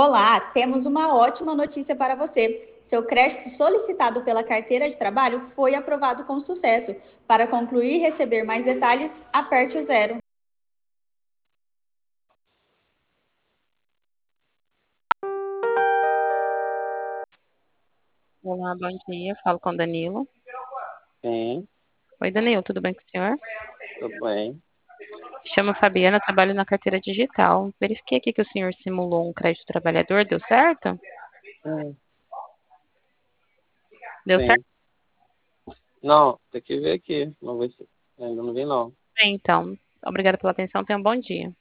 Olá, temos uma ótima notícia para você. Seu crédito solicitado pela carteira de trabalho foi aprovado com sucesso. Para concluir e receber mais detalhes, aperte o zero. Olá, bom dia. Falo com o Danilo. Sim, Oi, Danilo, tudo bem com o senhor? tudo bem. Chamo Fabiana, trabalho na carteira digital. Verifiquei aqui que o senhor simulou um crédito trabalhador, deu certo? Hum, Deu certo? sim. Não, tem que ver aqui. Não vi ainda não vi, não. Bem, então. Obrigada pela atenção, tenha um bom dia.